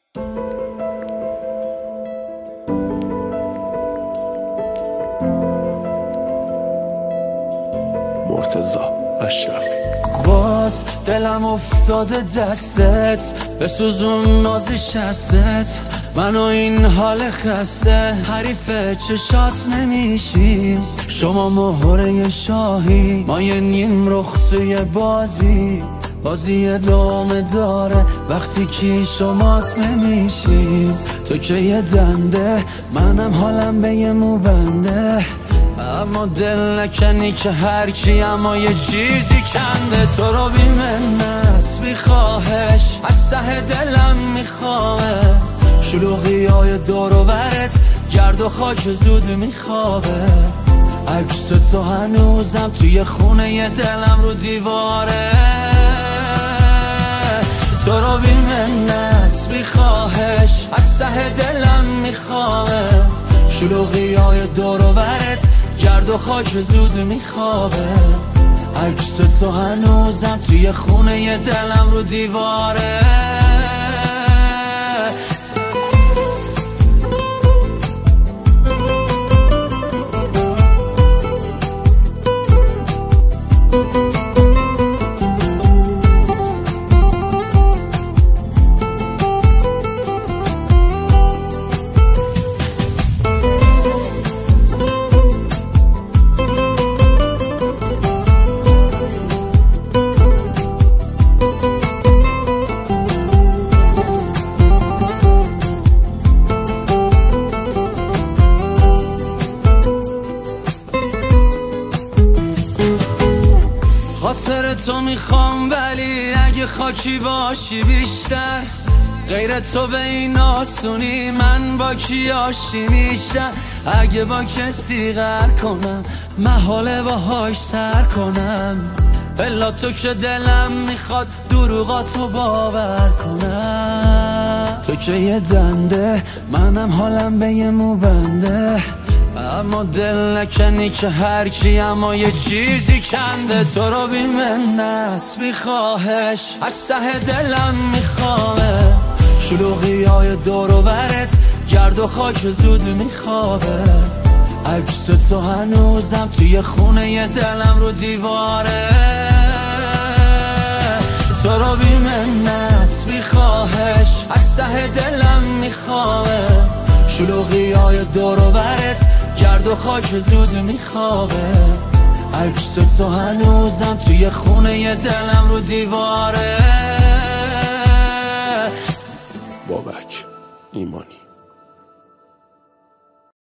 مرتضی اشرفی. باز دلم افتاده دستت، بسوزون نازی شستت، منو این حال خسته، حریف چشات نمیشیم. شما مهره شاهی، ما یه نیم رخ توی بازی ادامه داره وقتی که شمات نمیشیم. تو که یه دنده، منم حالم به یه موبنده، اما دل نکنی که هر کی اما یه چیزی کنده. تو رو بی منت بی خواهش از ته دلم میخواه، شلوغی های دور و برت گرد و خاک زود میخوابه. عکس تو هنوزم توی خونه ی دلم رو دیواره. تو رو بی منت بی خواهش از ته دلم میخواه، شلوغی های دور و برت گرد و خاک زود میخوابه. عکس تو هنوزم توی خونه ی دلم رو دیواره. خاطر تو میخوام ولی اگه خاکی باشی بیشتر، غیر تو به این آسونی من با کی آشتی میشم. اگه با کسی غر کنم محاله باهاش سر کنم، الا تو که دلم میخواد دروغاتو باور کنم. تو که یه دنده، منم حالم به یه موبنده، اما دل نکنی که هر کی اما یه چیزی کنده. تو رو بی منت بی خواهش از ته دلم میخواه، شلوغی های دور و برت گرد و خاک زود میخوابه. عکس تو هنوزم توی خونه ی دلم رو دیواره. تو رو بی منت بی خواهش از ته دلم میخواه، شلوغی های دور و برت گرد و خاک زود میخوابه. عکس تو هنوزم توی خونه ی دلم رو دیواره. بابک ایمانی.